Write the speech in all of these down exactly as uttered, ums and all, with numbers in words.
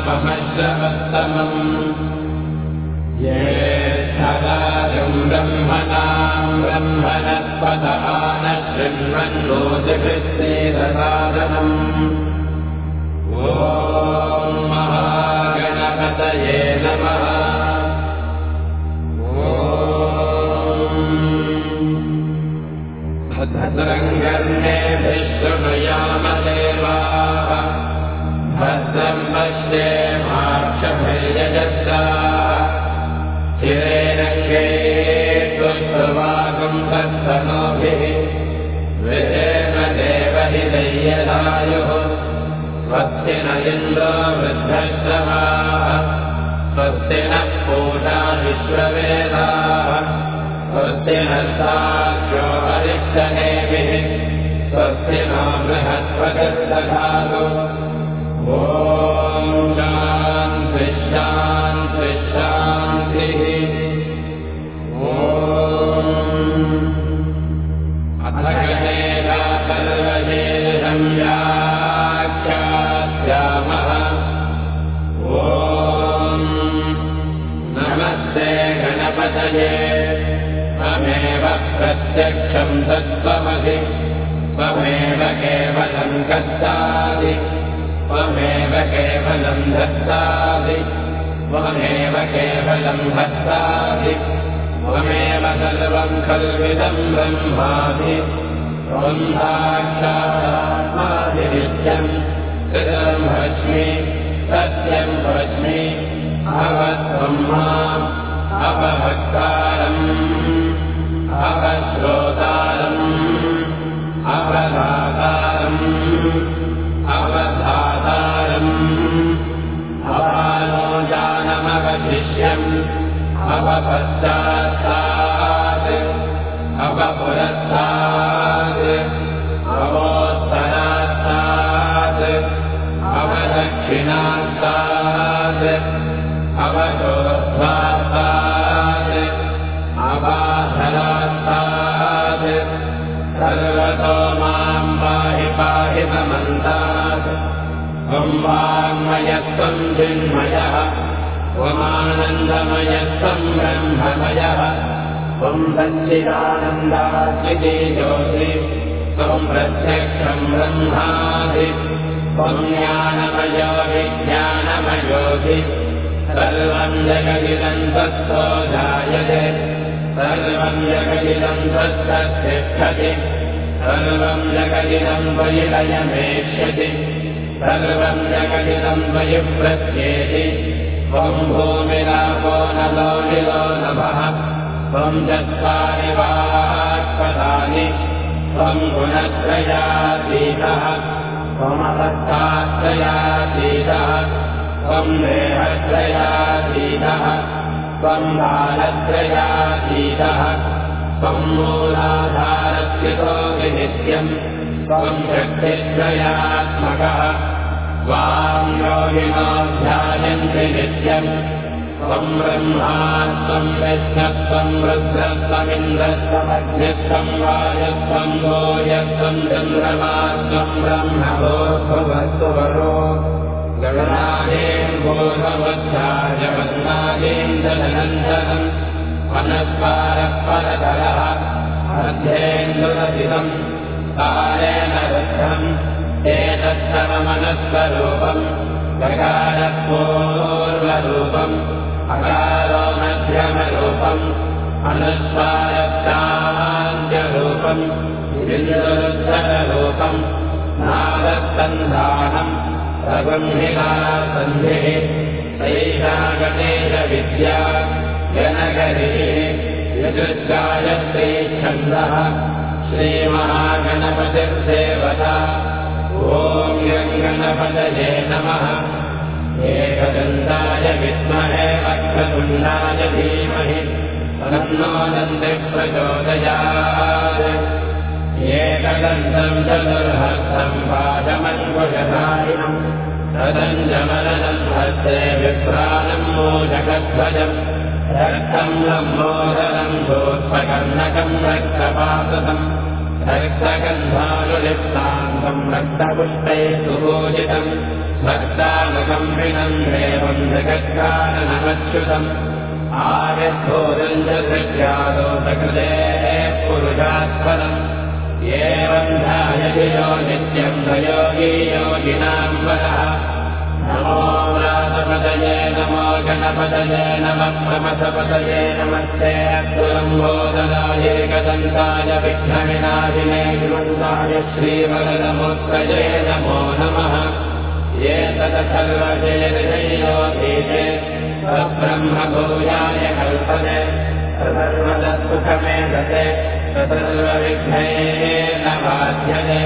पमश्रवत्तमम् ज्येष्ठराजम् ब्रह्मणाम् ब्रह्मणस्पतः नः शृण्वन्नोतिभिस्तेदसादनम् ॐ महागणपतये नमः भद्रङ्गर्णेभिः शृणुयामदेवाः भद्रं पश्येमाक्षभिर्यजत्राः चिरेरङ्गे त्वत्प्रवागं तत्तनोभिः विजेम देवहिदैयदायुः स्वस्ति न इन्द्रो वृद्धश्रवाः स्वस्ति नः पूषा विश्ववेदाः स्वस्ति नस्ताक्षो हरिष्ठनेमिः स्वस्ति नो बृहस्पतिर्दधातु ॐ शान्ति शान्ति शान्तिः ॐ अथ गणेशा सर्वशेषं व्याख्यास्यामः ॐ नमस्ते गणपतये त्वमेव प्रत्यक्षं तत्त्वमसि त्वमेव केवलं कर्तासि त्वमेव केवलं धर्तासि त्वमेव केवलं हर्तासि त्वमेव सर्वं खल्विदं ब्रह्मासि त्वं साक्षादात्मासि नित्यं कृतं भस्मि सत्यं भस्मि अवत्वं माम् अपभक्तारम् अपश्रोतारम् अपदातारम् अवधातारम् अपालोजानमवशिष्यम् अपपश्चात्तात् अपपुरस्तात् अवोत्तरात्तात् अवदक्षिणात्तात् अवचोर्ध्वात्तात् अवाधरात्तात् सर्वतो मां पाहि पाहि समन्तात् त्वं वाङ्मयत्वं चिन्मयः त्वमानन्दमयत्वं ब्रह्ममयः त्वं सच्चिदानन्दात्मिके ज्योति त्वं प्रत्यक्षं ब्रह्मासि त्वं ज्ञानमयो विज्ञानमयोऽसि सर्वं जगदिदं तत्तो जायते सर्वं जगदिदं तत्तत्तिष्ठति सर्वं जगदिदं त्वयि लयमेष्यति सर्वं जगदिदं त्वयि प्रत्येति त्वं भूमिरापो नलो निलो नभः त्वं चत्वारि वाक्पदानि त्वं गुणत्रयातीतः त्वमवस्थात्रयातीतः त्वं देहत्रयातीतः त्वं कालत्रयातीतः त्वं मूलाधारस्थितो विनित्यं त्वं शक्तित्रयात्मकः त्वां योगिनो ध्यायन्ति नित्यं त्वं ब्रह्मा त्वं विष्णुत्वं रुद्रत्वमिन्द्रत्वमग्नित्वं वायुत्वं भूयत्वं चन्द्रमात्वं ब्रह्मभूर्भुवस्सु वरो गणादीं भूर्भुवस्साय वन्नादीं तदनन्तरम् मनस्कारः परतरः अर्धेन्दुरसितम् कालेन रुद्धम् एतत्सर्वमनस्वरूपम् गकारः पूर्वरूपम् अकारो मध्यमरूपम् अनुस्वारस्यान्त्यरूपम् इन्दुरुद्धररूपम् नादसन्धानम् प्रबन्धिकासन्धिः सैषा गणेशविद्या जनकरिः यजुर्गायत्री छन्दः श्रीमहागणपतिर्देवता ॐ गणपतये नमः एकदन्ताय विद्महे वक्रतुण्डाय धीमहि तन्नो दन्तिः प्रचोदयात् एकदन्तं चतुर्हस्तं पाशमङ्कुशधारिणम् तदञ्जमलनं हस्ते विभ्राणं मोदकध्वजम् रक्तं लम्बोदरं दोष्पकर्णकं रक्तपातम् रक्तगन्धानुलिप्तान्तम् रक्तपुष्पैः सुपूजितम् भक्तानुकम्पिनम् देवम् जगत्कारणमच्युतम् आविर्भूतम् च सृज्यादो सकृतेः पुरुषात्परम् एवम् ध्यायति यो नित्यम् स योगी योगिनाम् वरः नमो व्रातपतये नमो गणपतये नमः प्रमथपतये नमस्ते अक्तुलम्बोदरायैकदन्ताय विघ्नविनाशिने श्रीमन्ताय श्रीवरदमुत्तये नमो नमः ये तदखल्वशेर्जयोगीते तद्ब्रह्मभूयाय कल्पते सर्वदत्सुखमेधते सर्वविघ्नैर्न बाध्यते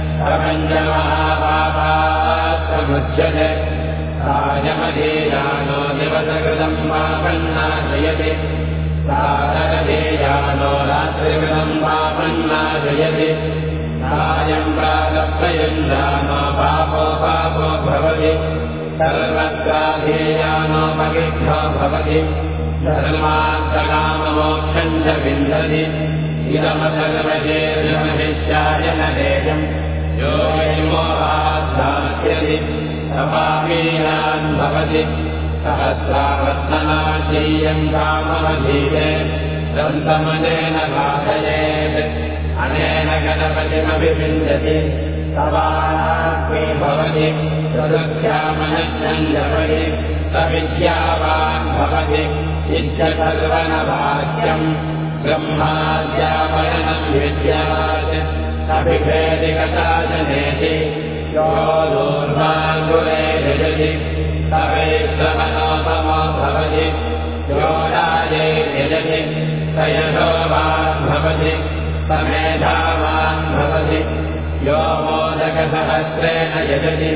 प्रपञ्चमहापापात्समुच्यते सायमधीयानो दिवसकृतम् पापन्नाशयति साधकधीयानो रात्रिकृतम् पापन्नाशयति सायम् प्रातःप्रयुञ्जानो पापो पापो भवति सर्वत्राधीयानोपविद्धो भवति धर्मार्थकाममोक्षम् च विन्दति इदमसर्वजेर्यमहिष्याय न देयम् यो मोहाद्धास्यति तपापीयान् भवति सहस्रावर्तनाशीयम् काममधीते दन्तमनेन बाधयेत् अनेन गणपतिमभिविन्दति तवास्मि भवति तदुख्यामनश्चञ्जपति सविद्यावान् भवति इत्यसर्वनवाक्यम् ब्रह्माद्यापयनम् विद्यात् अभिभेदिकता जनेति यो दूर्वाङ्गुले यजति सवैश्रमनोपमो भवति यो राजे यजति स यशोवान् भवति स मेधावान् भवति यो मोदकसहस्रेण यजति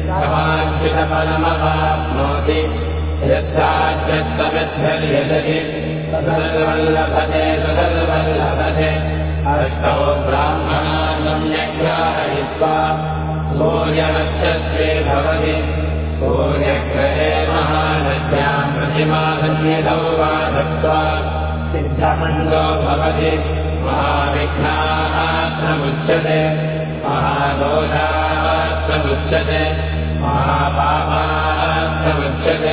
समाच्युतफलमवाप्नोति यत्साच्यत्तमिद्धर्यजति सदर्वल्लभते सदर्वल्लभते अष्टौ ब्राह्मणान् यज्ञारयित्वा सूर्यवक्षस्वे भवति सूर्यग्रहे महानद्याम् प्रतिमासन्निधौ वा दत्त्वा सिद्धमण्डो भवति महाविघ्नात्मुच्यते महादोषात्मुच्यते महापापात्मुच्यते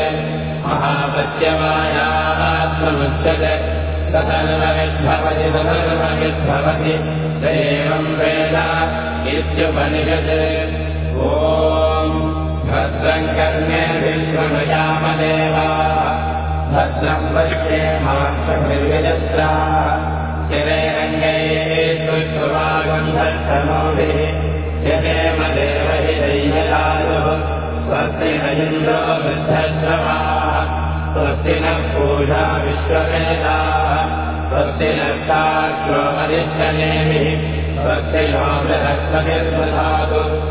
महापत्यमायात्मुच्यते तदर्वविद्भवति तदर्वविद्भवति एवम् वेद इत्युपनिषत् ॐ भद्रम् कर्णेभिर्शृणुयामदेवाः भद्रम् पश्येमाक्षभिर्यजत्राः चिरैरङ्गैः सुष्ठुवागन्धर्षणोभिः यदेम देवहि दैवयायुः स्वस्ति न इन्द्रो वृद्धश्रवाः स्वस्ति नः पूषा विश्ववेदाः स्वस्ति नस्ताक्ष्मो अरिष्टनेमिः स्वस्ति नो बृहस्पतिर्दधातु